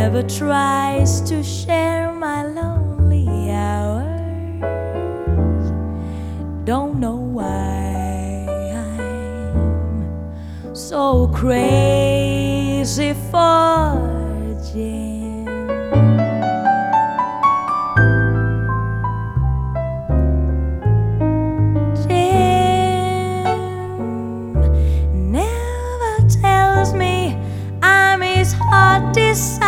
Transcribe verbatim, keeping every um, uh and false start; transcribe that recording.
never tries to share my lonely hours. Don't know why I'm so crazy for Jim. Jim never tells me I'm his hardest